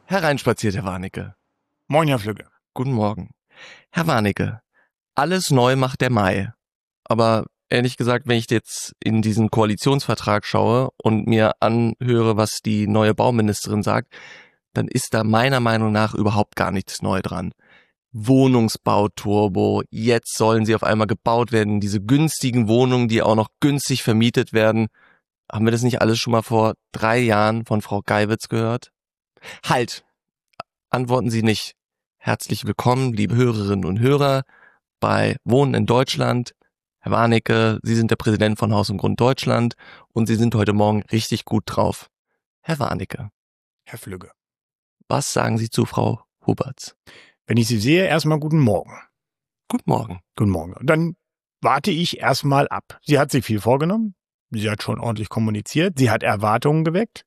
Hereinspaziert, Herr Warnecke. Moin, Herr Flügge. Guten Morgen. Herr Warnecke, alles neu macht der Mai. Aber ehrlich gesagt, wenn ich jetzt in diesen Koalitionsvertrag schaue und mir anhöre, was die neue Bauministerin sagt, dann ist da meiner Meinung nach überhaupt gar nichts neu dran. Wohnungsbauturbo, jetzt sollen sie auf einmal gebaut werden, diese günstigen Wohnungen, die auch noch günstig vermietet werden. Haben wir das nicht alles schon mal vor 3 Jahren von Frau Geiwitz gehört? Halt! Antworten Sie nicht. Herzlich willkommen, liebe Hörerinnen und Hörer, bei Wohnen in Deutschland. Herr Warnecke, Sie sind der Präsident von Haus und Grund Deutschland und Sie sind heute Morgen richtig gut drauf. Herr Warnecke. Herr Flügge. Was sagen Sie zu Frau Huberts? Wenn ich Sie sehe, erstmal guten Morgen. Guten Morgen. Guten Morgen. Dann warte ich erstmal ab. Sie hat sich viel vorgenommen. Sie hat schon ordentlich kommuniziert. Sie hat Erwartungen geweckt.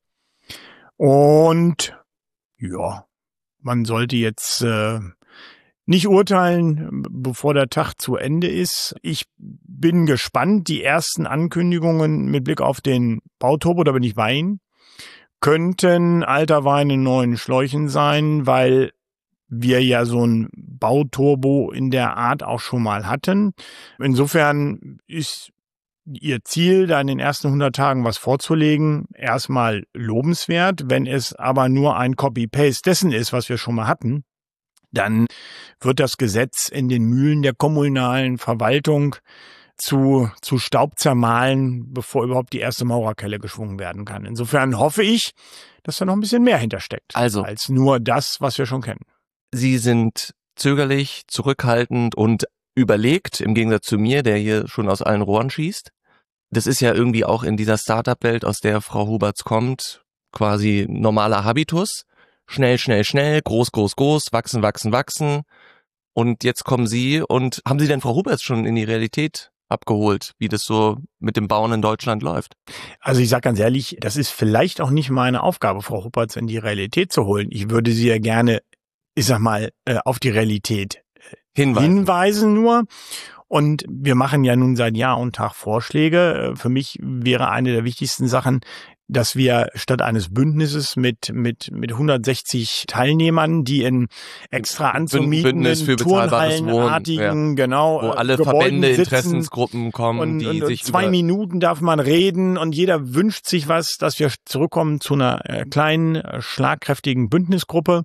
Und ja, man sollte jetzt nicht urteilen, bevor der Tag zu Ende ist. Ich bin gespannt. Die ersten Ankündigungen mit Blick auf den Bauturbo, da bin ich bei Ihnen, könnten alter Wein in neuen Schläuchen sein, weil wir ja so ein Bauturbo in der Art auch schon mal hatten. Insofern ist Ihr Ziel, da in den ersten 100 Tagen was vorzulegen, erstmal lobenswert. Wenn es aber nur ein Copy-Paste dessen ist, was wir schon mal hatten, dann wird das Gesetz in den Mühlen der kommunalen Verwaltung zu Staub zermahlen, bevor überhaupt die erste Maurerkelle geschwungen werden kann. Insofern hoffe ich, dass da noch ein bisschen mehr hintersteckt, als nur das, was wir schon kennen. Sie sind zögerlich, zurückhaltend und überlegt, im Gegensatz zu mir, der hier schon aus allen Rohren schießt. Das ist ja irgendwie auch in dieser Startup-Welt, aus der Frau Huberts kommt, quasi normaler Habitus. Schnell, schnell, schnell, groß, groß, groß, wachsen, wachsen, wachsen. Und jetzt kommen Sie und haben Sie denn Frau Huberts schon in die Realität abgeholt, wie das so mit dem Bauen in Deutschland läuft? Also ich sage ganz ehrlich, das ist vielleicht auch nicht meine Aufgabe, Frau Huberts in die Realität zu holen. Ich würde sie ja gerne, ich sag mal, auf die Realität hinweisen nur. Und wir machen ja nun seit Jahr und Tag Vorschläge. Für mich wäre eine der wichtigsten Sachen, dass wir statt eines Bündnisses mit 160 Teilnehmern, die in extra anzumietenden Turnhallenartigen, genau, wo alle Gebäuden Verbände, sitzen, Interessensgruppen kommen, die sich 2 Minuten darf man reden und jeder wünscht sich was, dass wir zurückkommen zu einer kleinen, schlagkräftigen Bündnisgruppe.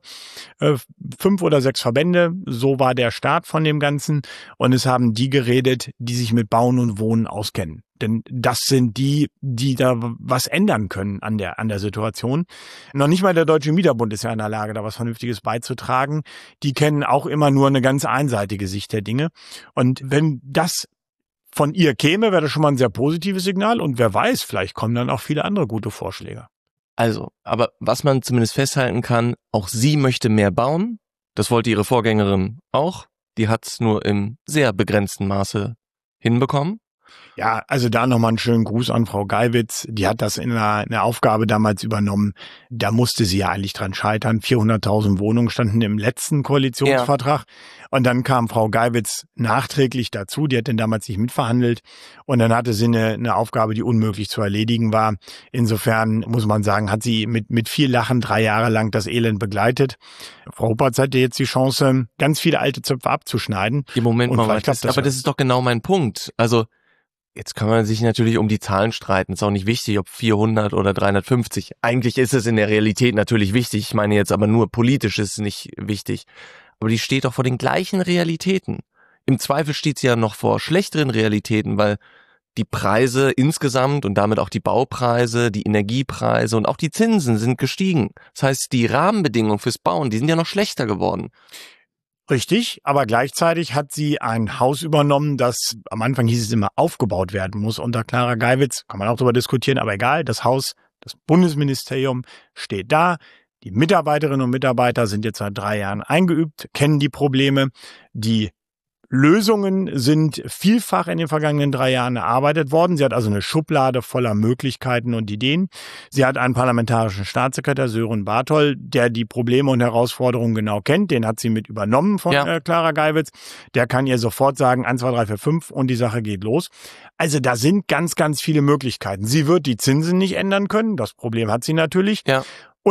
5 oder 6 Verbände, so war der Start von dem Ganzen. Und es haben die geredet, die sich mit Bauen und Wohnen auskennen. Denn das sind die da was ändern können an der Situation. Noch nicht mal der Deutsche Mieterbund ist ja in der Lage, da was Vernünftiges beizutragen. Die kennen auch immer nur eine ganz einseitige Sicht der Dinge. Und wenn das von ihr käme, wäre das schon mal ein sehr positives Signal. Und wer weiß, vielleicht kommen dann auch viele andere gute Vorschläge. Also, aber was man zumindest festhalten kann, auch sie möchte mehr bauen. Das wollte ihre Vorgängerin auch. Die hat es nur im sehr begrenzten Maße hinbekommen. Ja, also da nochmal einen schönen Gruß an Frau Geiwitz. Die hat das in einer Aufgabe damals übernommen. Da musste sie ja eigentlich dran scheitern. 400.000 Wohnungen standen im letzten Koalitionsvertrag. Ja. Und dann kam Frau Geiwitz nachträglich dazu. Die hat denn damals nicht mitverhandelt. Und dann hatte sie eine Aufgabe, die unmöglich zu erledigen war. Insofern muss man sagen, hat sie mit viel Lachen 3 Jahre lang das Elend begleitet. Frau Huberts hatte jetzt die Chance, ganz viele alte Zöpfe abzuschneiden. Im Moment mal, das ist doch genau mein Punkt. Also jetzt kann man sich natürlich um die Zahlen streiten. Ist auch nicht wichtig, ob 400 oder 350. Eigentlich ist es in der Realität natürlich wichtig. Ich meine jetzt aber nur politisch ist es nicht wichtig. Aber die steht doch vor den gleichen Realitäten. Im Zweifel steht sie ja noch vor schlechteren Realitäten, weil die Preise insgesamt und damit auch die Baupreise, die Energiepreise und auch die Zinsen sind gestiegen. Das heißt, die Rahmenbedingungen fürs Bauen, die sind ja noch schlechter geworden. Richtig, aber gleichzeitig hat sie ein Haus übernommen, das am Anfang hieß es immer aufgebaut werden muss unter Clara Geiwitz. Kann man auch darüber diskutieren, aber egal, das Haus, das Bundesministerium steht da. Die Mitarbeiterinnen und Mitarbeiter sind jetzt seit 3 Jahren eingeübt, kennen die Probleme. Die Lösungen sind vielfach in den vergangenen 3 Jahren erarbeitet worden. Sie hat also eine Schublade voller Möglichkeiten und Ideen. Sie hat einen parlamentarischen Staatssekretär, Sören Bartol, der die Probleme und Herausforderungen genau kennt. Den hat sie mit übernommen von Clara Geiwitz. Der kann ihr sofort sagen, 1, 2, 3, 4, 5 und die Sache geht los. Also da sind ganz, ganz viele Möglichkeiten. Sie wird die Zinsen nicht ändern können. Das Problem hat sie natürlich. Ja. Und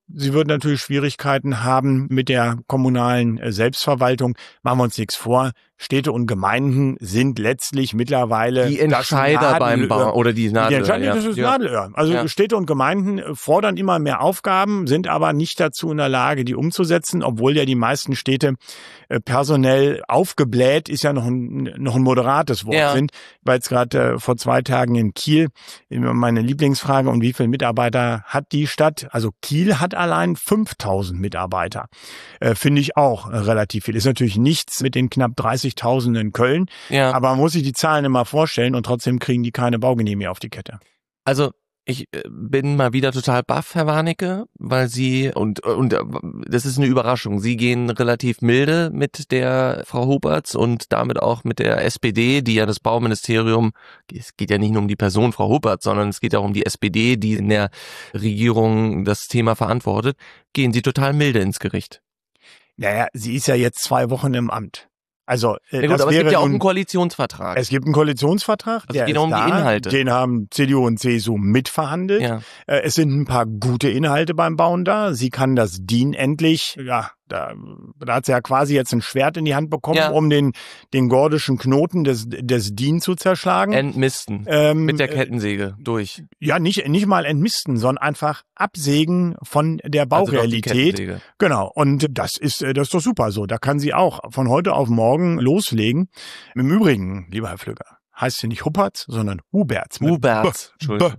sie wird natürlich Schwierigkeiten haben mit der kommunalen Selbstverwaltung. Machen wir uns nichts vor. Städte und Gemeinden sind letztlich mittlerweile die Entscheider beim Bau oder die Nadelöhr. Das ist Nadelöhr. Also Städte und Gemeinden fordern immer mehr Aufgaben, sind aber nicht dazu in der Lage, die umzusetzen, obwohl ja die meisten Städte personell aufgebläht, ist ja noch ein moderates Wort sind. Ich war jetzt gerade vor 2 Tagen in Kiel. Meine Lieblingsfrage, und wie viele Mitarbeiter hat die Stadt? Also Kiel hat allein 5.000 Mitarbeiter. Finde ich auch relativ viel. Ist natürlich nichts mit den knapp 30.000 in Köln, aber man muss sich die Zahlen immer vorstellen und trotzdem kriegen die keine Baugenehmigung auf die Kette. Also ich bin mal wieder total baff, Herr Warnecke, weil Sie, und das ist eine Überraschung, Sie gehen relativ milde mit der Frau Huberts und damit auch mit der SPD, die ja das Bauministerium, es geht ja nicht nur um die Person Frau Huberts, sondern es geht auch um die SPD, die in der Regierung das Thema verantwortet, gehen Sie total milde ins Gericht. Naja, sie ist ja jetzt 2 Wochen im Amt. Also, ja gut, aber es gibt ja auch einen Koalitionsvertrag. Es gibt einen Koalitionsvertrag, also es geht um die Inhalte. Den haben CDU und CSU mitverhandelt. Ja. Es sind ein paar gute Inhalte beim Bauen da. Sie kann das DIN endlich, da hat sie ja quasi jetzt ein Schwert in die Hand bekommen, um den gordischen Knoten des DIN zu zerschlagen. Entmisten. Mit der Kettensäge durch. Ja, nicht mal entmisten, sondern einfach absägen von der Baurealität. Also genau. Und das ist doch super so. Da kann sie auch von heute auf morgen loslegen. Im Übrigen, lieber Herr Flügger, heißt sie nicht Huppertz, sondern Huberts. Huberts.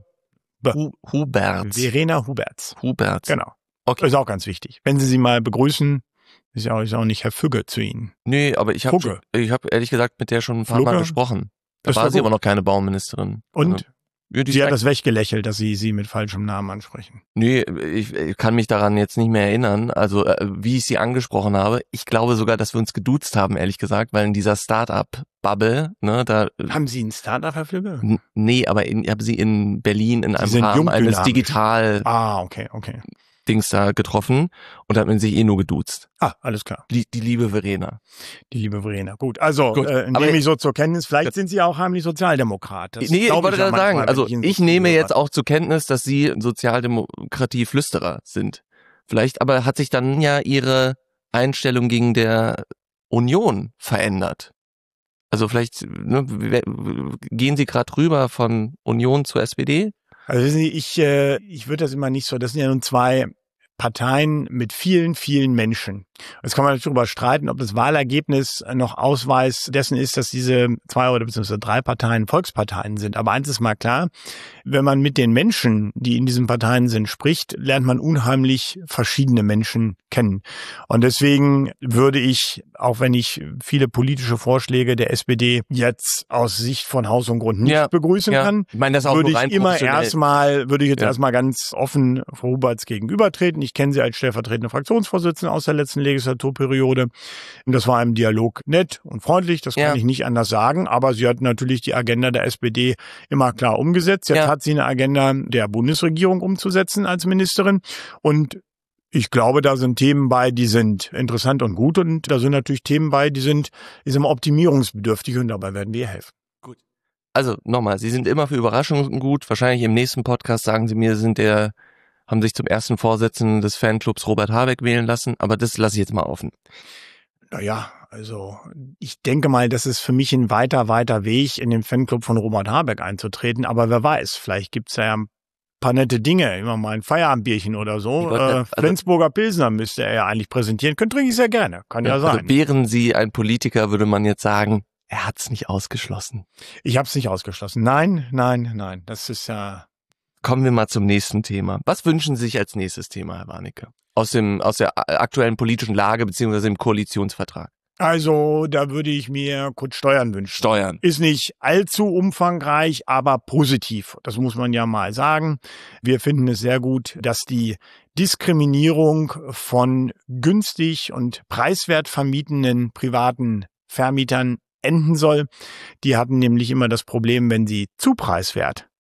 Huberts. Verena Huberts. Huberts. Genau. Okay. Ist auch ganz wichtig. Wenn Sie mal begrüßen, ist ja auch nicht Herr Függe zu Ihnen. Nee, aber ich habe ehrlich gesagt mit der schon ein paar Mal gesprochen. Da war sie aber noch keine Bauministerin. Und? Also, sie hat das weggelächelt, dass Sie mit falschem Namen ansprechen. Nee, ich kann mich daran jetzt nicht mehr erinnern, also wie ich sie angesprochen habe. Ich glaube sogar, dass wir uns geduzt haben, ehrlich gesagt, weil in dieser Start-up-Bubble, ne, da... Haben Sie ein Start-up, Herr Flügge? Nee, aber ich habe sie in Berlin in einem Rahmen eines Digital... okay. Dings da getroffen und hat man sich nur geduzt. Alles klar. Die liebe Verena. Die liebe Verena. Gut, also nehme ich so zur Kenntnis, vielleicht sind Sie auch heimlich Sozialdemokrat. Nee, ich wollte gerade sagen, also ich nehme jetzt auch zur Kenntnis, dass Sie Sozialdemokratie-Flüsterer sind. Vielleicht aber hat sich dann ja Ihre Einstellung gegen der Union verändert. Also vielleicht gehen Sie gerade rüber von Union zur SPD? Also wissen Sie, ich würde das immer nicht so, das sind ja nun 2 Parteien mit vielen, vielen Menschen. Jetzt kann man natürlich darüber streiten, ob das Wahlergebnis noch Ausweis dessen ist, dass diese 2 oder beziehungsweise 3 Parteien Volksparteien sind. Aber eins ist mal klar, wenn man mit den Menschen, die in diesen Parteien sind, spricht, lernt man unheimlich verschiedene Menschen kennen. Und deswegen würde ich, auch wenn ich viele politische Vorschläge der SPD jetzt aus Sicht von Haus und Grund nicht begrüßen kann, ich meine, das auch würde ich jetzt erstmal ganz offen Frau Huberts gegenübertreten. Ich kenne sie als stellvertretende Fraktionsvorsitzende aus der letzten Legislaturperiode. Und das war im Dialog nett und freundlich, das kann ich nicht anders sagen. Aber sie hat natürlich die Agenda der SPD immer klar umgesetzt. Jetzt hat sie eine Agenda der Bundesregierung umzusetzen als Ministerin. Und ich glaube, da sind Themen bei, die sind interessant und gut. Und da sind natürlich Themen bei, die sind immer optimierungsbedürftig. Und dabei werden wir ihr helfen. Gut. Also nochmal, Sie sind immer für Überraschungen gut. Wahrscheinlich im nächsten Podcast sagen Sie mir, haben sich zum ersten Vorsitzenden des Fanclubs Robert Habeck wählen lassen, aber das lasse ich jetzt mal offen. Naja, also ich denke mal, das ist für mich ein weiter Weg, in den Fanclub von Robert Habeck einzutreten, aber wer weiß, vielleicht gibt's ja ein paar nette Dinge, immer mal ein Feierabendbierchen oder so. Flensburger Pilsner müsste er ja eigentlich präsentieren, trinke ich sehr gerne, kann ja sein. Also wären Sie ein Politiker, würde man jetzt sagen, er hat's nicht ausgeschlossen. Ich habe es nicht ausgeschlossen. Nein, das ist ja... Kommen wir mal zum nächsten Thema. Was wünschen Sie sich als nächstes Thema, Herr Warnecke? Aus der aktuellen politischen Lage beziehungsweise im Koalitionsvertrag. Also, da würde ich mir kurz Steuern wünschen. Steuern. Ist nicht allzu umfangreich, aber positiv. Das muss man ja mal sagen. Wir finden es sehr gut, dass die Diskriminierung von günstig und preiswert vermietenden privaten Vermietern enden soll. Die hatten nämlich immer das Problem, wenn sie zu preiswert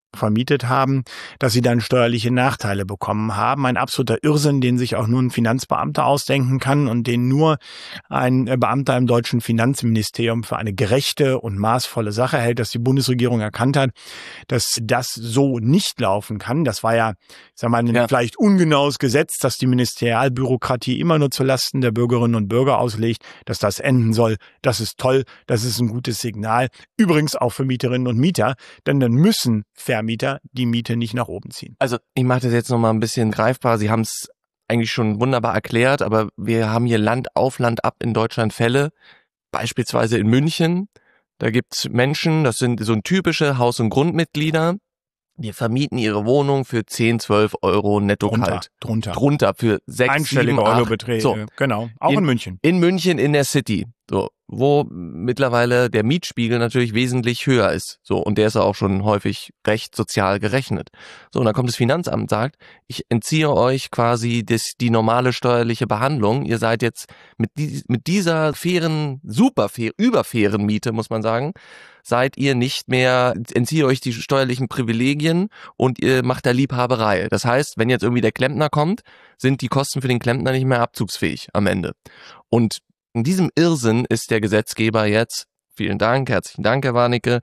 vermietet haben, dass sie dann steuerliche Nachteile bekommen haben. Ein absoluter Irrsinn, den sich auch nur ein Finanzbeamter ausdenken kann und den nur ein Beamter im deutschen Finanzministerium für eine gerechte und maßvolle Sache hält, dass die Bundesregierung erkannt hat, dass das so nicht laufen kann. Das war ja, ein vielleicht ungenaues Gesetz, dass die Ministerialbürokratie immer nur zulasten der Bürgerinnen und Bürger auslegt, dass das enden soll. Das ist toll, das ist ein gutes Signal. Übrigens auch für Mieterinnen und Mieter, denn dann müssen Vermieter die Miete nicht nach oben ziehen. Also ich mache das jetzt nochmal ein bisschen greifbar. Sie haben es eigentlich schon wunderbar erklärt, aber wir haben hier Land auf Land ab in Deutschland Fälle, beispielsweise in München. Da gibt's Menschen, das sind so typische Haus- und Grundmitglieder, die vermieten ihre Wohnung für 10, 12 Euro netto kalt. Drunter für 6, einstellige 7, 8. Eurobeträge. So. Genau, auch in München. In München in der City, so, wo mittlerweile der Mietspiegel natürlich wesentlich höher ist. So, und der ist auch schon häufig recht sozial gerechnet. So, und dann kommt das Finanzamt und sagt, ich entziehe euch quasi die normale steuerliche Behandlung. Ihr seid jetzt mit dieser fairen, überfairen Miete, muss man sagen, seid ihr nicht mehr, entziehe euch die steuerlichen Privilegien und ihr macht da Liebhaberei. Das heißt, wenn jetzt irgendwie der Klempner kommt, sind die Kosten für den Klempner nicht mehr abzugsfähig am Ende. Und in diesem Irrsinn ist der Gesetzgeber jetzt, vielen Dank, herzlichen Dank, Herr Warnecke,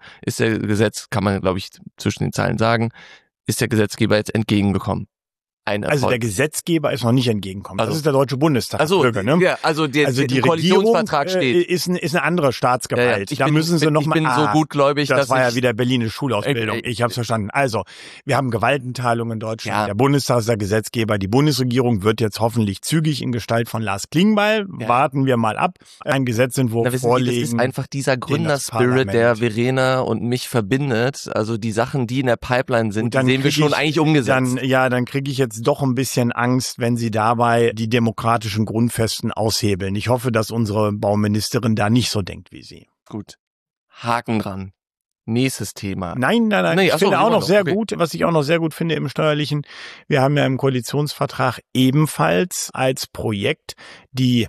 kann man glaube ich zwischen den Zeilen sagen, ist der Gesetzgeber jetzt entgegengekommen. Also der Gesetzgeber ist noch nicht entgegengekommen. Das ist der Deutsche Bundestag. Ne? Ja, die Koalitionsvertrag steht. Ist eine andere Staatsgewalt. Müssen sie noch mal. Ich bin so gutgläubig, das war ja wieder Berliner Schulausbildung. Ich habe es verstanden. Also wir haben Gewaltenteilung in Deutschland. Ja. Der Bundestag ist der Gesetzgeber. Die Bundesregierung wird jetzt hoffentlich zügig in Gestalt von Lars Klingbeil. Warten wir mal ab. Ein Gesetzentwurf vorlegen. Das ist einfach dieser Gründerspirit, der Verena und mich verbindet. Also die Sachen, die in der Pipeline sind, die sehen wir schon eigentlich umgesetzt. Dann kriege ich jetzt doch ein bisschen Angst, wenn sie dabei die demokratischen Grundfesten aushebeln. Ich hoffe, dass unsere Bauministerin da nicht so denkt wie sie. Gut. Haken dran. Nächstes Thema. Nein. Ich finde auch noch sehr gut, was ich auch noch sehr gut finde im Steuerlichen. Wir haben ja im Koalitionsvertrag ebenfalls als Projekt die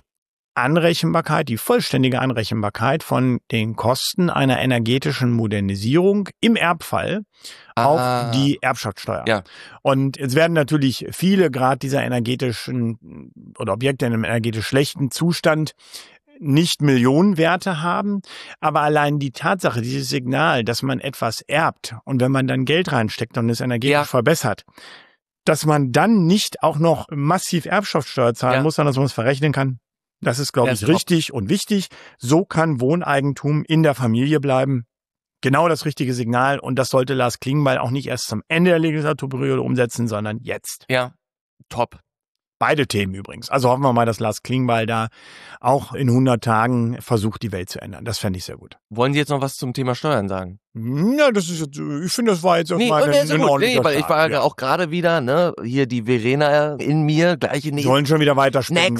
vollständige Anrechenbarkeit von den Kosten einer energetischen Modernisierung im Erbfall auf die Erbschaftssteuer. Ja. Und jetzt werden natürlich viele gerade dieser energetischen oder Objekte in einem energetisch schlechten Zustand nicht Millionenwerte haben, aber allein die Tatsache, dieses Signal, dass man etwas erbt und wenn man dann Geld reinsteckt und es energetisch verbessert, dass man dann nicht auch noch massiv Erbschaftssteuer zahlen muss, sondern dass man es verrechnen kann. Das ist, glaube ich, richtig und wichtig. So kann Wohneigentum in der Familie bleiben. Genau das richtige Signal. Und das sollte Lars Klingbeil auch nicht erst zum Ende der Legislaturperiode umsetzen, sondern jetzt. Ja, top. Beide Themen übrigens. Also hoffen wir mal, dass Lars Klingbeil da auch in 100 Tagen versucht, die Welt zu ändern. Das fände ich sehr gut. Wollen Sie jetzt noch was zum Thema Steuern sagen? Ja, ich finde, das war jetzt erstmal ein ordentlicher weil ich war auch gerade wieder, hier die Verena in mir, gleiche nicht. Sollen schon wieder weiterspringen.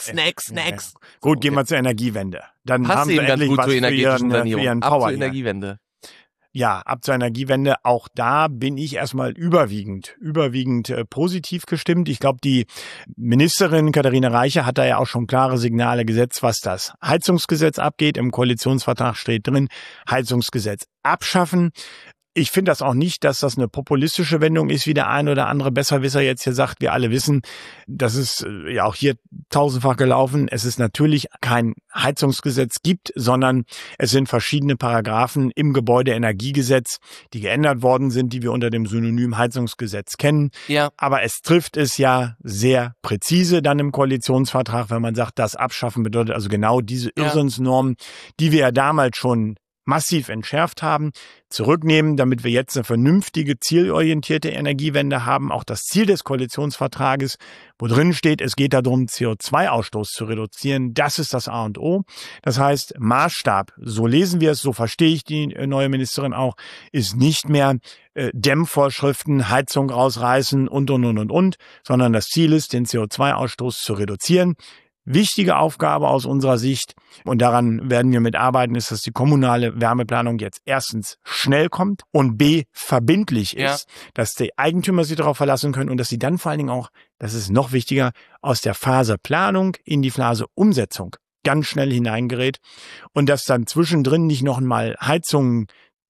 Next. Gut, gehen wir zur Energiewende. Dann passt haben sie endlich was für ihren Power. Zur Energiewende. Ja, ab zur Energiewende. Auch da bin ich erstmal überwiegend positiv gestimmt. Ich glaube, die Ministerin Katharina Reiche hat da ja auch schon klare Signale gesetzt, was das Heizungsgesetz abgeht. Im Koalitionsvertrag steht drin, Heizungsgesetz abschaffen. Ich finde das auch nicht, dass das eine populistische Wendung ist, wie der ein oder andere Besserwisser jetzt hier sagt. Wir alle wissen, das ist ja auch hier tausendfach gelaufen. Es ist natürlich kein Heizungsgesetz gibt, sondern es sind verschiedene Paragraphen im Gebäudeenergiegesetz, die geändert worden sind, die wir unter dem Synonym Heizungsgesetz kennen. Ja. Aber es trifft es ja sehr präzise dann im Koalitionsvertrag, wenn man sagt, das Abschaffen bedeutet also genau diese Irrsinnsnormen, die wir ja damals schon massiv entschärft haben, zurücknehmen, damit wir jetzt eine vernünftige, zielorientierte Energiewende haben. Auch das Ziel des Koalitionsvertrages, wo drin steht, es geht darum, CO2-Ausstoß zu reduzieren. Das ist das A und O. Das heißt, Maßstab, so lesen wir es, so verstehe ich die neue Ministerin auch, ist nicht mehr Dämmvorschriften, Heizung rausreißen und, sondern das Ziel ist, den CO2-Ausstoß zu reduzieren. Wichtige Aufgabe aus unserer Sicht, und daran werden wir mitarbeiten, ist, dass die kommunale Wärmeplanung jetzt erstens schnell kommt und b, verbindlich ist, dass die Eigentümer sich darauf verlassen können und dass sie dann vor allen Dingen auch, das ist noch wichtiger, aus der Phase Planung in die Phase Umsetzung ganz schnell hineingerät und dass dann zwischendrin nicht noch einmal Heizungen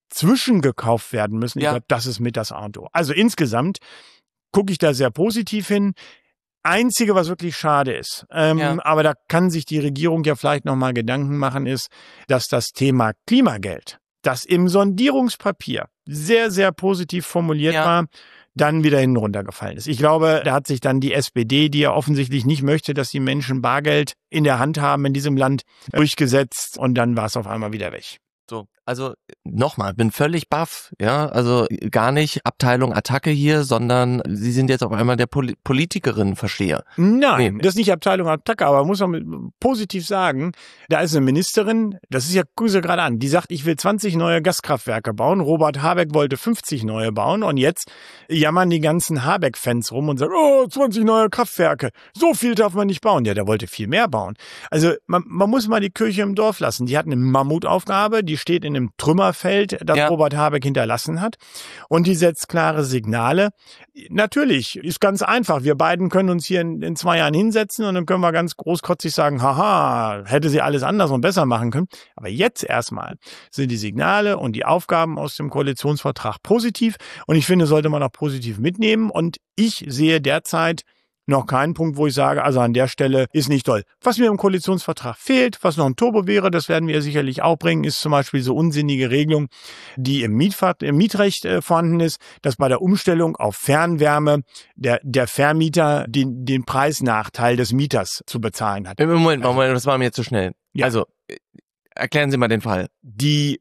zwischengekauft werden müssen. Ich glaube, das ist mit das A und O. Also insgesamt gucke ich da sehr positiv hin. Einzige, was wirklich schade ist, aber da kann sich die Regierung ja vielleicht nochmal Gedanken machen, ist, dass das Thema Klimageld, das im Sondierungspapier sehr, sehr positiv formuliert war, dann wieder hinten runtergefallen ist. Ich glaube, da hat sich dann die SPD, die ja offensichtlich nicht möchte, dass die Menschen Bargeld in der Hand haben in diesem Land, durchgesetzt und dann war es auf einmal wieder weg. So, also nochmal, bin völlig baff, ja, also gar nicht Abteilung Attacke hier, sondern Sie sind jetzt auf einmal der Politikerin-Versteher. Nein, das ist nicht Abteilung Attacke, aber muss man positiv sagen, da ist eine Ministerin, das ist ja, gucken Sie gerade an, die sagt, ich will 20 neue Gaskraftwerke bauen, Robert Habeck wollte 50 neue bauen und jetzt jammern die ganzen Habeck-Fans rum und sagen, 20 neue Kraftwerke, so viel darf man nicht bauen. Ja, der wollte viel mehr bauen. Also man muss mal die Kirche im Dorf lassen. Die hat eine Mammutaufgabe, die steht in einem Trümmerfeld, das Robert Habeck hinterlassen hat. Und die setzt klare Signale. Natürlich, ist ganz einfach. Wir beiden können uns hier in 2 Jahren hinsetzen und dann können wir ganz großkotzig sagen, haha, hätte sie alles anders und besser machen können. Aber jetzt erstmal sind die Signale und die Aufgaben aus dem Koalitionsvertrag positiv. Und ich finde, sollte man auch positiv mitnehmen. Und ich sehe derzeit noch keinen Punkt, wo ich sage, also an der Stelle ist nicht toll. Was mir im Koalitionsvertrag fehlt, was noch ein Turbo wäre, das werden wir sicherlich auch bringen, ist zum Beispiel so unsinnige Regelung, die im Mietrecht vorhanden ist, dass bei der Umstellung auf Fernwärme der Vermieter den Preisnachteil des Mieters zu bezahlen hat. Moment, das war mir jetzt zu schnell. Ja. Also, erklären Sie mal den Fall. Die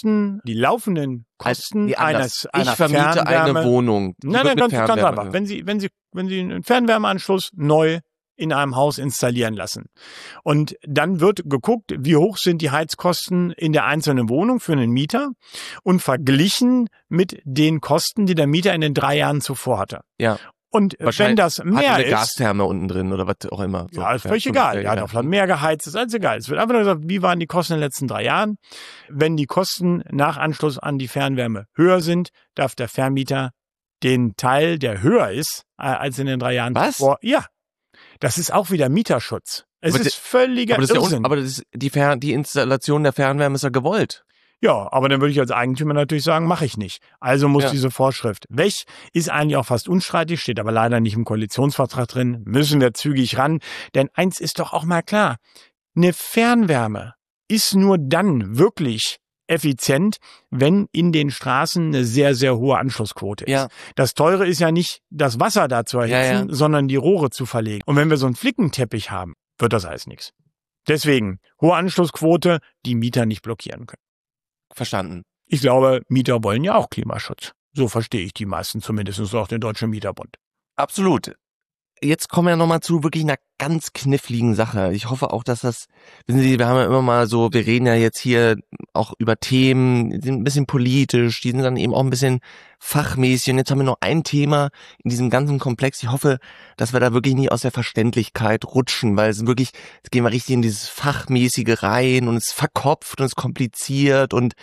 laufenden Kosten einer ich vermiete Fernwärme, eine Wohnung. Nein, ganz einfach. Wenn Sie einen Fernwärmeanschluss neu in einem Haus installieren lassen. Und dann wird geguckt, wie hoch sind die Heizkosten in der einzelnen Wohnung für einen Mieter und verglichen mit den Kosten, die der Mieter in den 3 Jahren zuvor hatte. Ja. Und wenn das mehr hat eine ist, Gastherme unten drin oder was auch immer. So, ja, ist völlig egal. Ja, doch mehr geheizt, ist alles egal. Es wird einfach nur gesagt, wie waren die Kosten in den letzten 3 Jahren? Wenn die Kosten nach Anschluss an die Fernwärme höher sind, darf der Vermieter den Teil, der höher ist als in den 3 Jahren zuvor. Ja, das ist auch wieder Mieterschutz. Es ist völliger Irrsinn. Aber die Installation der Fernwärme ist ja gewollt. Ja, aber dann würde ich als Eigentümer natürlich sagen, mache ich nicht. Also muss diese Vorschrift weg. Ist eigentlich auch fast unstreitig, steht aber leider nicht im Koalitionsvertrag drin. Müssen wir zügig ran. Denn eins ist doch auch mal klar. Eine Fernwärme ist nur dann wirklich effizient, wenn in den Straßen eine sehr, sehr hohe Anschlussquote ist. Ja. Das Teure ist ja nicht, das Wasser da zu erhitzen, sondern die Rohre zu verlegen. Und wenn wir so einen Flickenteppich haben, wird das alles nichts. Deswegen, hohe Anschlussquote, die Mieter nicht blockieren können. Verstanden. Ich glaube, Mieter wollen ja auch Klimaschutz. So verstehe ich die meisten, zumindest auch den Deutschen Mieterbund. Absolut. Jetzt kommen wir nochmal zu wirklich einer ganz kniffligen Sache. Ich hoffe auch, dass das, wissen Sie, wir haben ja immer mal so, wir reden ja jetzt hier auch über Themen, die sind ein bisschen politisch, die sind dann eben auch ein bisschen fachmäßig und jetzt haben wir noch ein Thema in diesem ganzen Komplex. Ich hoffe, dass wir da wirklich nie aus der Verständlichkeit rutschen, weil es wirklich, jetzt gehen wir richtig in dieses Fachmäßige rein und es ist verkopft und es ist kompliziert und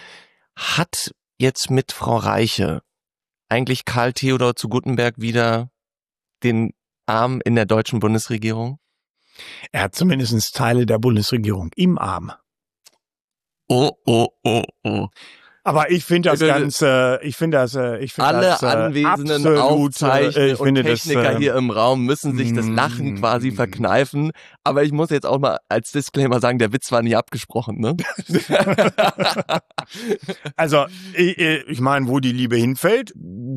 hat jetzt mit Frau Reiche eigentlich Karl Theodor zu Guttenberg wieder den Arm in der deutschen Bundesregierung? Er hat zumindest Teile der Bundesregierung im Arm. Oh. Aber ich finde das alle anwesenden Aufzeichner und Techniker hier im Raum müssen sich das Lachen quasi verkneifen. Aber ich muss jetzt auch mal als Disclaimer sagen, der Witz war nie abgesprochen, ne? Also, ich meine, wo die Liebe hinfällt,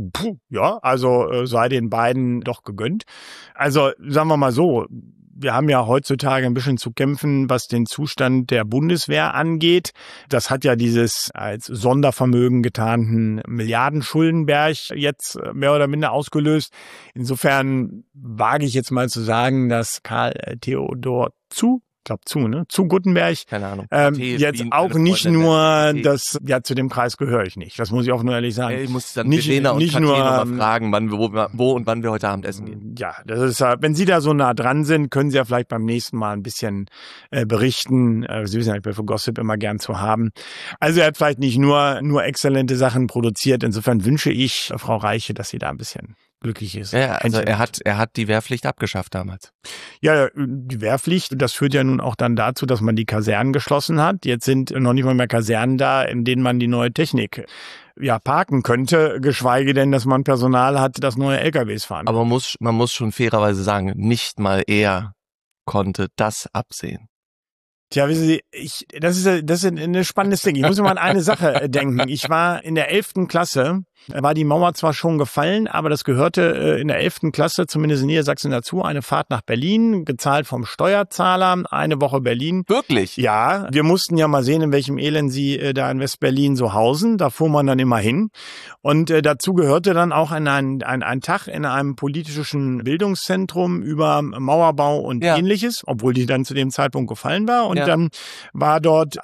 sei den beiden doch gegönnt. Also, sagen wir mal so, wir haben ja heutzutage ein bisschen zu kämpfen, was den Zustand der Bundeswehr angeht. Das hat ja dieses als Sondervermögen getarnten Milliardenschuldenberg jetzt mehr oder minder ausgelöst. Insofern wage ich jetzt mal zu sagen, dass Karl Theodor zu Guttenberg. Keine Ahnung. Jetzt auch nicht nur das, zu dem Kreis gehöre ich nicht. Das muss ich auch nur ehrlich sagen. Ich muss dann nicht nur mal fragen, wo und wann wir heute Abend essen gehen. Ja, das ist, wenn Sie da so nah dran sind, können Sie ja vielleicht beim nächsten Mal ein bisschen berichten. Sie wissen ja, ich bin für Gossip immer gern zu haben. Also er hat vielleicht nicht nur exzellente Sachen produziert. Insofern wünsche ich Frau Reiche, dass sie da ein bisschen glücklich ist. Ja, also er hat die Wehrpflicht abgeschafft damals. Ja, die Wehrpflicht, das führt ja nun auch dann dazu, dass man die Kasernen geschlossen hat. Jetzt sind noch nicht mal mehr Kasernen da, in denen man die neue Technik parken könnte, geschweige denn, dass man Personal hat, das neue LKWs fahren kann. Aber man muss schon fairerweise sagen, nicht mal er konnte das absehen. Tja, wissen Sie, das ist ein spannendes Ding. Ich muss immer an eine Sache denken. Ich war in der 11. Klasse, da war die Mauer zwar schon gefallen, aber das gehörte in der 11. Klasse, zumindest in Niedersachsen dazu, eine Fahrt nach Berlin, gezahlt vom Steuerzahler, eine Woche Berlin. Wirklich? Ja, wir mussten ja mal sehen, in welchem Elend sie da in West-Berlin so hausen. Da fuhr man dann immer hin. Und dazu gehörte dann auch ein Tag in einem politischen Bildungszentrum über Mauerbau und Ähnliches, obwohl die dann zu dem Zeitpunkt gefallen war. Und dann war dort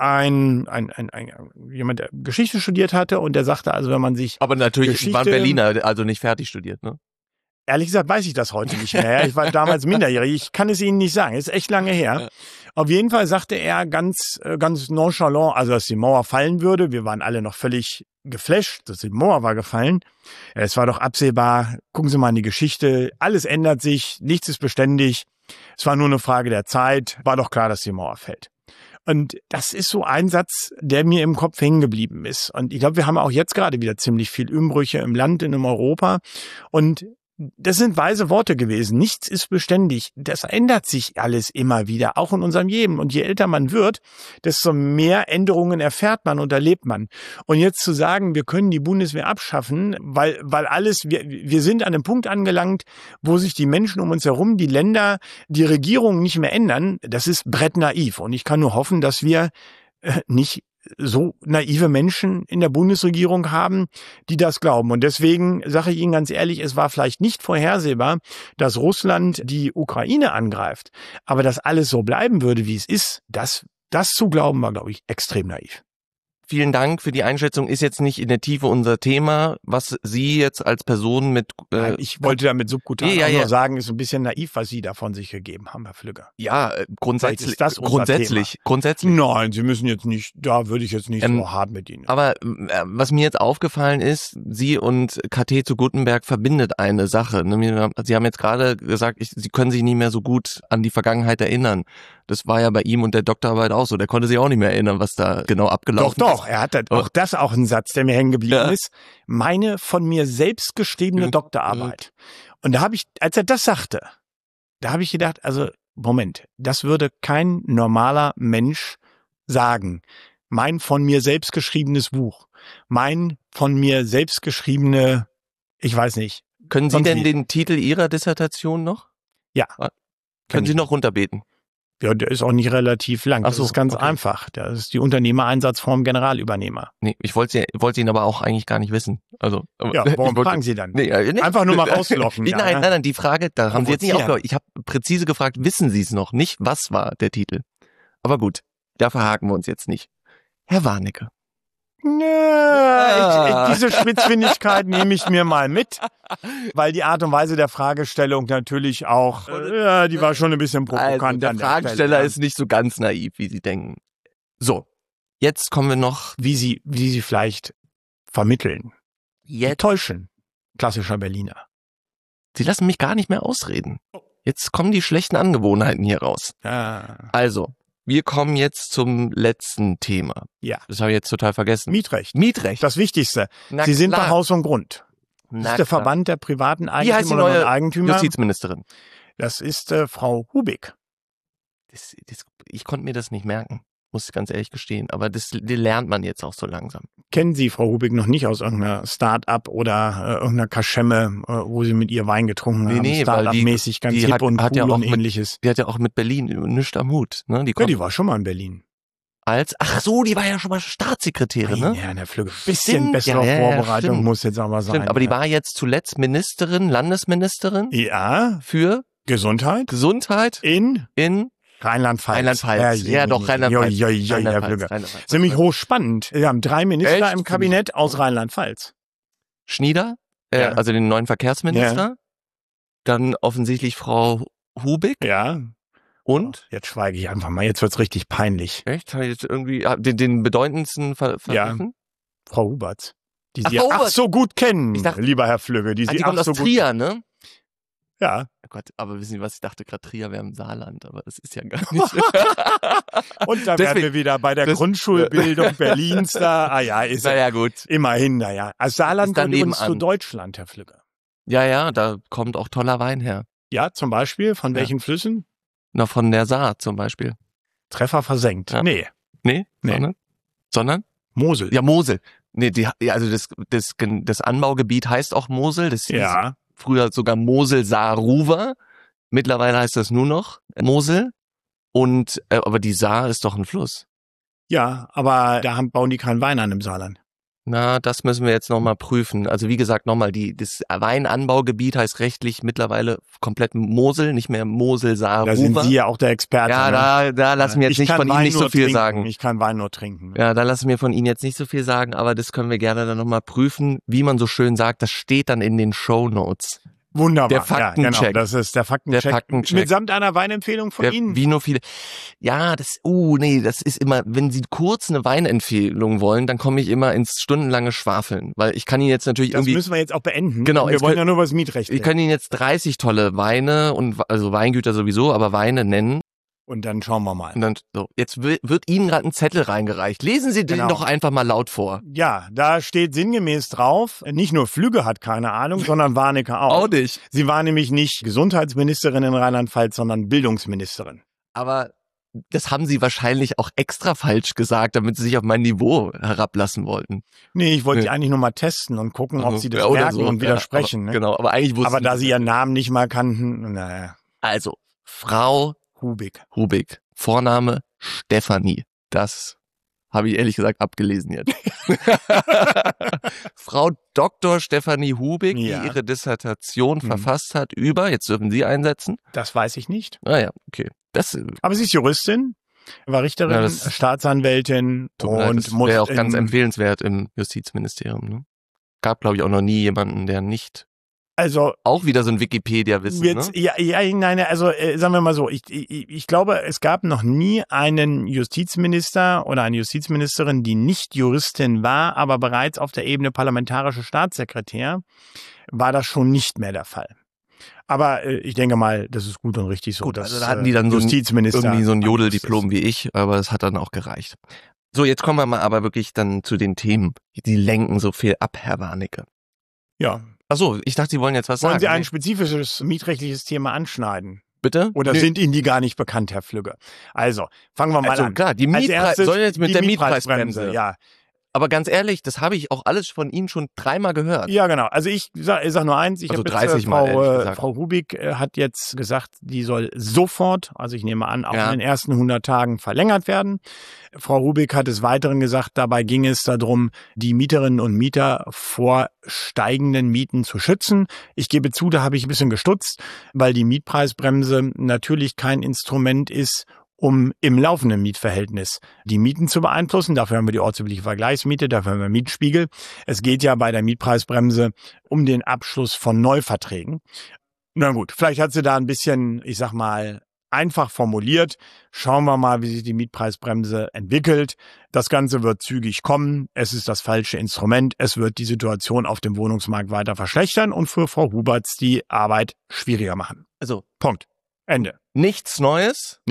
jemand, der Geschichte studiert hatte, und der sagte, also wenn man sich... Aber natürlich waren Berliner, also nicht fertig studiert, ne? Ehrlich gesagt weiß ich das heute nicht mehr. Ich war damals minderjährig. Ich kann es Ihnen nicht sagen. Ist echt lange her. Auf jeden Fall sagte er ganz nonchalant, also dass die Mauer fallen würde. Wir waren alle noch völlig geflasht, dass die Mauer war gefallen. Es war doch absehbar. Gucken Sie mal in die Geschichte. Alles ändert sich. Nichts ist beständig. Es war nur eine Frage der Zeit. War doch klar, dass die Mauer fällt. Und das ist so ein Satz, der mir im Kopf hängen geblieben ist. Und ich glaube, wir haben auch jetzt gerade wieder ziemlich viel Umbrüche im Land, in Europa. Und das sind weise Worte gewesen. Nichts ist beständig. Das ändert sich alles immer wieder, auch in unserem Leben. Und je älter man wird, desto mehr Änderungen erfährt man und erlebt man. Und jetzt zu sagen, wir können die Bundeswehr abschaffen, weil wir sind an einem Punkt angelangt, wo sich die Menschen um uns herum, die Länder, die Regierungen nicht mehr ändern, das ist brettnaiv. Und ich kann nur hoffen, dass wir nicht so naive Menschen in der Bundesregierung haben, die das glauben. Und deswegen sage ich Ihnen ganz ehrlich, es war vielleicht nicht vorhersehbar, dass Russland die Ukraine angreift. Aber dass alles so bleiben würde, wie es ist, das zu glauben, war, glaube ich, extrem naiv. Vielen Dank für die Einschätzung. Ist jetzt nicht in der Tiefe unser Thema, was Sie jetzt als Person mit... ich wollte damit subkutan nur sagen, ist ein bisschen naiv, was Sie da von sich gegeben haben, Herr Flügger. Ja, grundsätzlich. Ist das grundsätzlich. Nein, Sie müssen jetzt nicht, da würde ich jetzt nicht so hart mit Ihnen. Aber was mir jetzt aufgefallen ist, Sie und KT zu Guttenberg verbindet eine Sache. Sie haben jetzt gerade gesagt, Sie können sich nicht mehr so gut an die Vergangenheit erinnern. Das war ja bei ihm und der Doktorarbeit auch so. Der konnte sich auch nicht mehr erinnern, was da genau abgelaufen ist. Doch, er hat auch ein Satz, der mir hängen geblieben ist. Meine von mir selbst geschriebene Doktorarbeit. Und da habe ich, als er das sagte, da habe ich gedacht, also Moment, das würde kein normaler Mensch sagen. Mein von mir selbst geschriebenes Buch. Mein von mir selbst geschriebene, ich weiß nicht. Können Sie denn den Titel Ihrer Dissertation noch? Ja. Können Sie noch runterbeten? Ja, der ist auch nicht relativ lang. Das ist ganz einfach. Das ist die Unternehmereinsatzform Generalübernehmer. Nee, ich wollte ihn aber auch eigentlich gar nicht wissen. Also, ja, warum fragen Sie dann? Nee, einfach nur mal rauslocken. Nein, die Frage, da haben Sie jetzt nicht aufgehört. Ich habe präzise gefragt, wissen Sie es noch? Nicht, was war der Titel? Aber gut, da verhaken wir uns jetzt nicht. Herr Warnecke. Diese Spitzfindigkeit nehme ich mir mal mit, weil die Art und Weise der Fragestellung natürlich auch, die war schon ein bisschen provokant. Also der Fragesteller ist nicht so ganz naiv, wie Sie denken. So, jetzt kommen wir noch... Wie Sie vielleicht vermitteln. Täuschen. Klassischer Berliner. Sie lassen mich gar nicht mehr ausreden. Jetzt kommen die schlechten Angewohnheiten hier raus. Also... Wir kommen jetzt zum letzten Thema. Ja. Das habe ich jetzt total vergessen. Mietrecht. Das Wichtigste. Sie sind bei Haus und Grund. Das ist der Verband der privaten Eigentümer und Eigentümer. Justizministerin. Das ist Frau Hubig. Ich konnte mir das nicht merken, muss ich ganz ehrlich gestehen. Aber das lernt man jetzt auch so langsam. Kennen Sie Frau Hubig noch nicht aus irgendeiner Start-up oder irgendeiner Kaschemme, wo Sie mit ihr Wein getrunken haben? Nee, Start-up-mäßig, ganz hip und cool und ähnliches. Die hat ja auch mit Berlin nichts am Hut. Ne? Die war schon mal in Berlin. Die war ja schon mal Staatssekretärin, ne? Ja, Herr Flügger. Bisschen bessere Vorbereitung muss jetzt aber sein. Stimmt, aber die war jetzt zuletzt Landesministerin. Ja. Für Gesundheit in Rheinland-Pfalz. Ja, doch, Rheinland-Pfalz. Ziemlich hochspannend. Wir haben 3 Minister im Kabinett aus Rheinland-Pfalz. Schnieder, also den neuen Verkehrsminister. Ja. Dann offensichtlich Frau Hubig. Ja. Und? Jetzt schweige ich einfach mal. Jetzt wird's richtig peinlich. Echt? Habe ich jetzt irgendwie den bedeutendsten vergessen? Ja. Frau Huberts. die Sie so gut kennen, lieber Herr Flügge. Die kommt aus Trier, ne? Ja. Oh Gott, aber wissen Sie was, ich dachte gerade Trier wäre im Saarland, aber das ist ja gar nicht. Und da wären wir wieder bei der Grundschulbildung Berlins da. Ist gut. Immerhin, Also Saarland gehört übrigens zu Deutschland, Herr Flügge. Ja, da kommt auch toller Wein her. Ja, zum Beispiel? Von welchen Flüssen? Na, von der Saar zum Beispiel. Treffer versenkt. Ja. Nee. Sondern? Mosel. Ja, Mosel. Nee, also das Anbaugebiet heißt auch Mosel. Das hieß früher sogar Mosel-Saar-Ruwer. Mittlerweile heißt das nur noch Mosel. Und aber die Saar ist doch ein Fluss. Ja, aber da bauen die keinen Wein an im Saarland. Na, das müssen wir jetzt nochmal prüfen. Also wie gesagt, nochmal, das Weinanbaugebiet heißt rechtlich mittlerweile komplett Mosel, nicht mehr Mosel-Saar-Ruwer. Da sind Sie ja auch der Experte. Ja, da lassen wir jetzt nicht von Ihnen nicht so viel sagen. Ich kann Wein nur trinken. Ja, da lassen wir von Ihnen jetzt nicht so viel sagen, aber das können wir gerne dann nochmal prüfen. Wie man so schön sagt, das steht dann in den Shownotes. Wunderbar. Der Faktencheck. Ja, genau, das ist der Faktencheck. Mitsamt einer Weinempfehlung von Ihnen. Wie nur viele. Ja, das ist immer, wenn Sie kurz eine Weinempfehlung wollen, dann komme ich immer ins stundenlange Schwafeln, weil ich kann Ihnen jetzt natürlich das müssen wir jetzt auch beenden. Genau. Wir wollen ja nur was Mietrecht. Ich kann Ihnen jetzt 30 tolle Weine also Weingüter sowieso, aber Weine nennen. Und dann schauen wir mal. Und dann, jetzt wird Ihnen gerade ein Zettel reingereicht. Lesen Sie den doch einfach mal laut vor. Ja, da steht sinngemäß drauf, nicht nur Flügge hat keine Ahnung, sondern Warnecke auch. Auch nicht. Sie war nämlich nicht Gesundheitsministerin in Rheinland-Pfalz, sondern Bildungsministerin. Aber das haben Sie wahrscheinlich auch extra falsch gesagt, damit Sie sich auf mein Niveau herablassen wollten. Nee, ich wollte Sie eigentlich nur mal testen und gucken, ob Sie das merken und widersprechen. Aber, genau, aber eigentlich wussten Sie. Aber da Sie Ihren Namen nicht mal kannten, naja. Also, Frau Hubig. Vorname Stefanie. Das habe ich ehrlich gesagt abgelesen jetzt. Frau Dr. Stefanie Hubig, die ihre Dissertation verfasst hat jetzt dürfen Sie einsetzen. Das weiß ich nicht. Okay. Aber sie ist Juristin, war Richterin, Staatsanwältin und wäre auch ganz empfehlenswert im Justizministerium. Ne? Gab, glaube ich, auch noch nie jemanden, der nicht auch wieder so ein Wikipedia-Wissen, jetzt, ne? Nein, also sagen wir mal so, ich glaube, es gab noch nie einen Justizminister oder eine Justizministerin, die nicht Juristin war, aber bereits auf der Ebene parlamentarischer Staatssekretär war das schon nicht mehr der Fall. Aber ich denke mal, das ist gut und richtig so. Gut, also da hatten die dann irgendwie so ein Jodeldiplom wie ich, aber es hat dann auch gereicht. So, jetzt kommen wir mal aber wirklich dann zu den Themen. Die lenken so viel ab, Herr Warnecke. Ja. Achso, ich dachte, Sie wollen jetzt was sagen. Wollen Sie ein spezifisches mietrechtliches Thema anschneiden? Bitte? Oder sind Ihnen die gar nicht bekannt, Herr Flügge? Also, fangen wir mal an. Klar, sollen jetzt mit der Mietpreisbremse. Ja. Aber ganz ehrlich, das habe ich auch alles von Ihnen schon 3-mal gehört. Ja, genau. Also ich sag nur eins. Also 30 Mal, Frau Hubig hat jetzt gesagt, die soll sofort, also ich nehme an, auch in den ersten 100 Tagen verlängert werden. Frau Hubig hat des Weiteren gesagt, dabei ging es darum, die Mieterinnen und Mieter vor steigenden Mieten zu schützen. Ich gebe zu, da habe ich ein bisschen gestutzt, weil die Mietpreisbremse natürlich kein Instrument ist, um im laufenden Mietverhältnis die Mieten zu beeinflussen. Dafür haben wir die ortsübliche Vergleichsmiete, dafür haben wir Mietspiegel. Es geht ja bei der Mietpreisbremse um den Abschluss von Neuverträgen. Na gut, vielleicht hat sie da ein bisschen, ich sag mal, einfach formuliert. Schauen wir mal, wie sich die Mietpreisbremse entwickelt. Das Ganze wird zügig kommen. Es ist das falsche Instrument. Es wird die Situation auf dem Wohnungsmarkt weiter verschlechtern und für Frau Huberts die Arbeit schwieriger machen. Also, Punkt. Ende. Nichts Neues,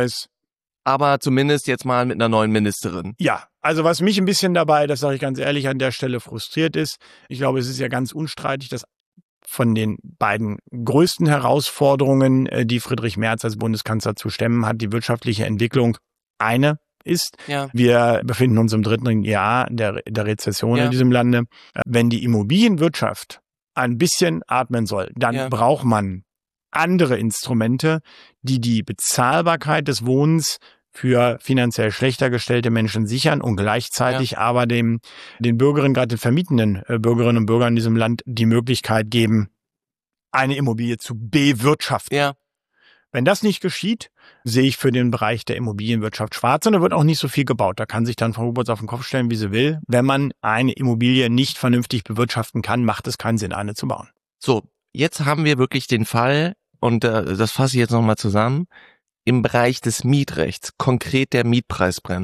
aber zumindest jetzt mal mit einer neuen Ministerin. Ja, also was mich ein bisschen dabei, das sage ich ganz ehrlich, an der Stelle frustriert ist, ich glaube, es ist ja ganz unstreitig, dass von den beiden größten Herausforderungen, die Friedrich Merz als Bundeskanzler zu stemmen hat, die wirtschaftliche Entwicklung eine ist. Ja. Wir befinden uns im 3. Jahr der Rezession in diesem Lande. Wenn die Immobilienwirtschaft ein bisschen atmen soll, dann braucht man andere Instrumente, die die Bezahlbarkeit des Wohnens für finanziell schlechter gestellte Menschen sichern und gleichzeitig aber den Bürgerinnen, gerade den vermietenden Bürgerinnen und Bürgern in diesem Land die Möglichkeit geben, eine Immobilie zu bewirtschaften. Ja. Wenn das nicht geschieht, sehe ich für den Bereich der Immobilienwirtschaft schwarz und da wird auch nicht so viel gebaut. Da kann sich dann Frau Huberts auf den Kopf stellen, wie sie will. Wenn man eine Immobilie nicht vernünftig bewirtschaften kann, macht es keinen Sinn, eine zu bauen. So, jetzt haben wir wirklich den Fall, und das fasse ich jetzt nochmal zusammen, im Bereich des Mietrechts, konkret der Mietpreisbremse,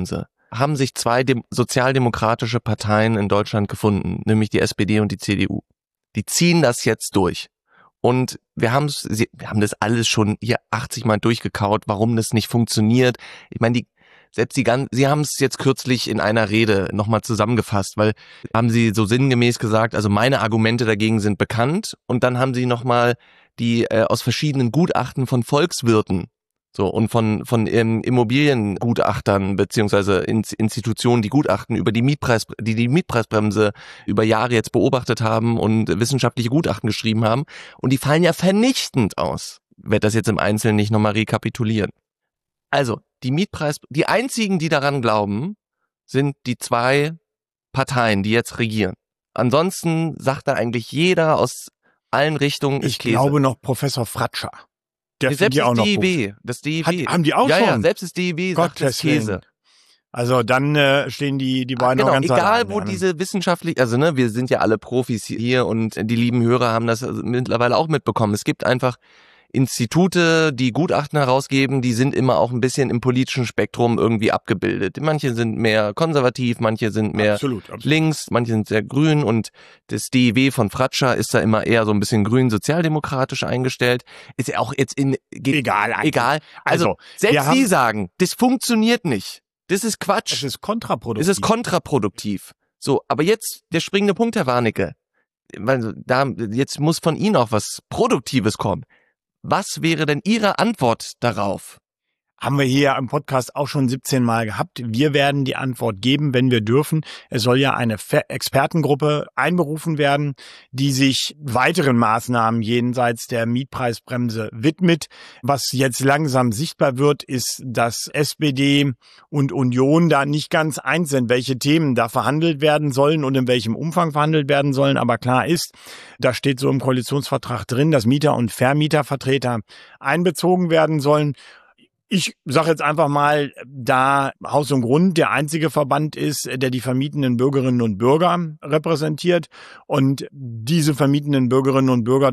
haben sich zwei sozialdemokratische Parteien in Deutschland gefunden, nämlich die SPD und die CDU. Die ziehen das jetzt durch. Und wir haben das alles schon hier 80 Mal durchgekaut, warum das nicht funktioniert. Ich meine, Sie haben es jetzt kürzlich in einer Rede nochmal zusammengefasst, weil haben Sie so sinngemäß gesagt, also meine Argumente dagegen sind bekannt, und dann haben Sie nochmal die aus verschiedenen Gutachten von Volkswirten und von Immobiliengutachtern beziehungsweise Institutionen, die Gutachten über die Mietpreisbremse über Jahre jetzt beobachtet haben und wissenschaftliche Gutachten geschrieben haben, und die fallen ja vernichtend aus. Ich werde das jetzt im Einzelnen nicht nochmal rekapitulieren. Also, die einzigen, die daran glauben, sind die zwei Parteien, die jetzt regieren. Ansonsten sagt da eigentlich jeder aus allen Richtungen, ich glaube noch Professor Fratscher. Der selbst ja auch das noch DIW, das DIW. Haben die auch ja, schon? Ja, selbst das DIW sagt, das ist Käse. Also dann stehen die beiden auch ganz egal allein, wo diese wissenschaftlich, also wir sind ja alle Profis hier und die lieben Hörer haben das mittlerweile auch mitbekommen. Es gibt einfach Institute, die Gutachten herausgeben, die sind immer auch ein bisschen im politischen Spektrum irgendwie abgebildet. Manche sind mehr konservativ, manche sind mehr links, manche sind sehr grün, und das DIW von Fratscher ist da immer eher so ein bisschen grün sozialdemokratisch eingestellt. Ist ja auch jetzt egal. Also selbst Sie sagen, das funktioniert nicht. Das ist Quatsch. Es ist kontraproduktiv. So, aber jetzt der springende Punkt, Herr Warnecke. Jetzt muss von Ihnen auch was Produktives kommen. Was wäre denn Ihre Antwort darauf? Haben wir hier im Podcast auch schon 17 Mal gehabt. Wir werden die Antwort geben, wenn wir dürfen. Es soll ja eine Expertengruppe einberufen werden, die sich weiteren Maßnahmen jenseits der Mietpreisbremse widmet. Was jetzt langsam sichtbar wird, ist, dass SPD und Union da nicht ganz eins sind, welche Themen da verhandelt werden sollen und in welchem Umfang verhandelt werden sollen. Aber klar ist, da steht so im Koalitionsvertrag drin, dass Mieter- und Vermietervertreter einbezogen werden sollen. Ich sage jetzt einfach mal, da Haus und Grund der einzige Verband ist, der die vermietenden Bürgerinnen und Bürger repräsentiert, und diese vermietenden Bürgerinnen und Bürger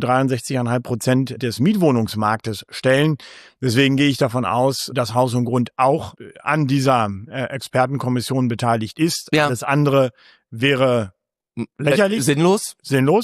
63,5% des Mietwohnungsmarktes stellen. Deswegen gehe ich davon aus, dass Haus und Grund auch an dieser Expertenkommission beteiligt ist. Ja. Das andere wäre lächerlich. Sinnlos.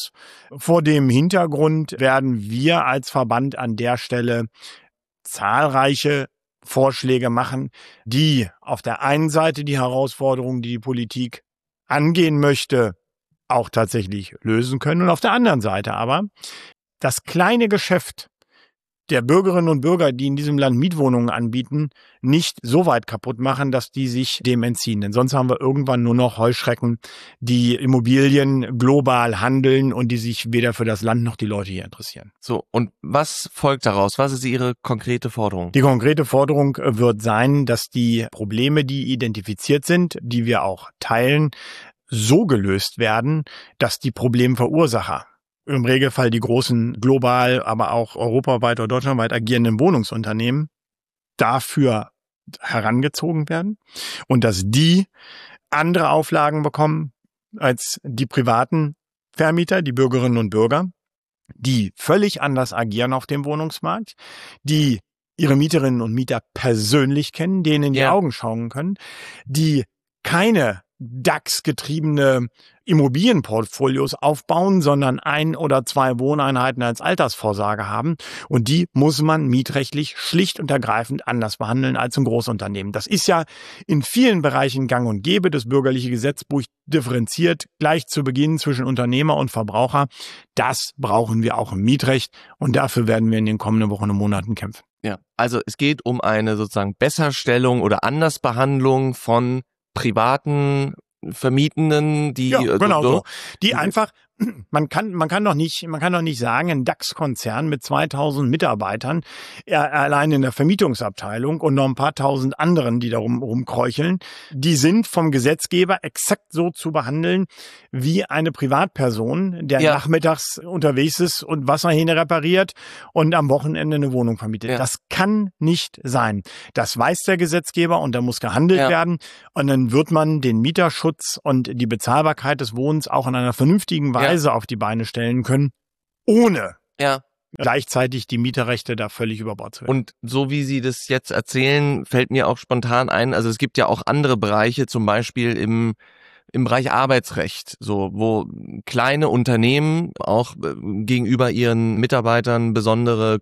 Vor dem Hintergrund werden wir als Verband an der Stelle zahlreiche Vorschläge machen, die auf der einen Seite die Herausforderungen, die die Politik angehen möchte, auch tatsächlich lösen können, und auf der anderen Seite aber das kleine Geschäft der Bürgerinnen und Bürger, die in diesem Land Mietwohnungen anbieten, nicht so weit kaputt machen, dass die sich dem entziehen. Denn sonst haben wir irgendwann nur noch Heuschrecken, die Immobilien global handeln und die sich weder für das Land noch die Leute hier interessieren. So, und was folgt daraus? Was ist Ihre konkrete Forderung? Die konkrete Forderung wird sein, dass die Probleme, die identifiziert sind, die wir auch teilen, so gelöst werden, dass die Problemverursacher, im Regelfall die großen global, aber auch europaweit oder deutschlandweit agierenden Wohnungsunternehmen, dafür herangezogen werden und dass die andere Auflagen bekommen als die privaten Vermieter, die Bürgerinnen und Bürger, die völlig anders agieren auf dem Wohnungsmarkt, die ihre Mieterinnen und Mieter persönlich kennen, denen in die Augen schauen können, die keine DAX-getriebene Immobilienportfolios aufbauen, sondern 1 oder 2 Wohneinheiten als Altersvorsorge haben. Und die muss man mietrechtlich schlicht und ergreifend anders behandeln als ein Großunternehmen. Das ist ja in vielen Bereichen gang und gäbe. Das bürgerliche Gesetzbuch differenziert gleich zu Beginn zwischen Unternehmer und Verbraucher. Das brauchen wir auch im Mietrecht, und dafür werden wir in den kommenden Wochen und Monaten kämpfen. Ja, also es geht um eine sozusagen Besserstellung oder Andersbehandlung von privaten Vermietenden, die die einfach, man kann doch nicht sagen, ein DAX-Konzern mit 2000 Mitarbeitern, allein in der Vermietungsabteilung und noch ein paar tausend anderen, die da rumkräucheln, die sind vom Gesetzgeber exakt so zu behandeln wie eine Privatperson, der nachmittags unterwegs ist und Wasserhähne repariert und am Wochenende eine Wohnung vermietet. Das kann nicht sein. Das weiß der Gesetzgeber, und da muss gehandelt werden, und dann wird man den Mieterschutz und die Bezahlbarkeit des Wohnens auch in einer vernünftigen Weise auf die Beine stellen können, ohne gleichzeitig die Mieterrechte da völlig über Bord zu werfen. Und so wie Sie das jetzt erzählen, fällt mir auch spontan ein, also es gibt ja auch andere Bereiche, zum Beispiel im Bereich Arbeitsrecht, so wo kleine Unternehmen auch gegenüber ihren Mitarbeitern besondere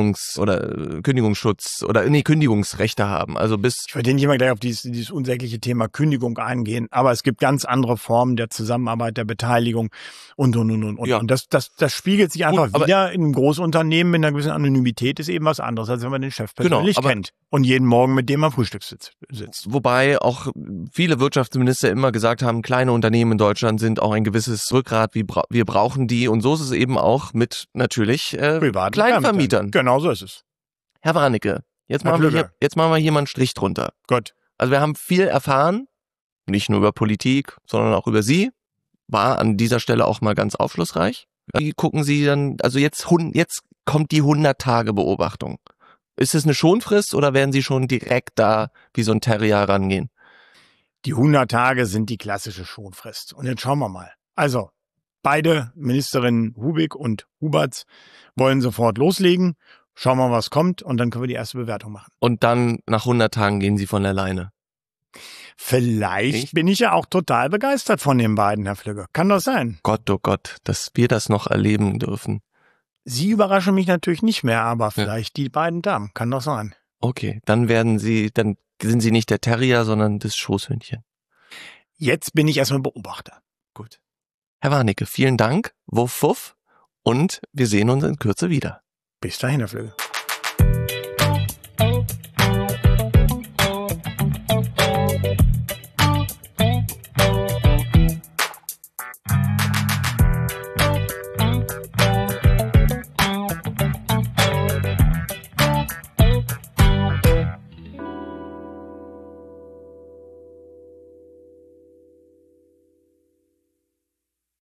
Kündigungsrechte haben. Also ich würde nicht mal gleich auf dieses unsägliche Thema Kündigung eingehen, aber es gibt ganz andere Formen der Zusammenarbeit, der Beteiligung und. Ja. Und das spiegelt sich einfach wieder in einem Großunternehmen mit einer gewissen Anonymität, ist eben was anderes, als wenn man den Chef persönlich kennt und jeden Morgen mit dem am Frühstück sitzt. Wobei auch viele Wirtschaftsminister immer gesagt haben, kleine Unternehmen in Deutschland sind auch ein gewisses Rückgrat, wir brauchen die, und so ist es eben auch mit natürlich Kleinvermietern. Genau so ist es. Herr Warnecke, jetzt machen wir hier mal einen Strich drunter. Gut. Also wir haben viel erfahren, nicht nur über Politik, sondern auch über Sie, war an dieser Stelle auch mal ganz aufschlussreich. Wie gucken Sie dann, also jetzt kommt die 100-Tage-Beobachtung. Ist es eine Schonfrist oder werden Sie schon direkt da wie so ein Terrier rangehen? Die 100 Tage sind die klassische Schonfrist. Und jetzt schauen wir mal. Also, beide Ministerinnen Hubig und Huberts wollen sofort loslegen. Schauen wir mal, was kommt, und dann können wir die erste Bewertung machen. Und dann nach 100 Tagen gehen Sie von alleine. Vielleicht bin ich ja auch total begeistert von den beiden, Herr Flügge. Kann das sein? Gott, oh Gott, dass wir das noch erleben dürfen. Sie überraschen mich natürlich nicht mehr, aber vielleicht die beiden Damen. Kann doch sein. Okay, dann sind Sie nicht der Terrier, sondern das Schoßhündchen. Jetzt bin ich erstmal Beobachter. Gut. Herr Warnecke, vielen Dank. Wuff, wuff. Und wir sehen uns in Kürze wieder. Bis dahin, Herr Flügge.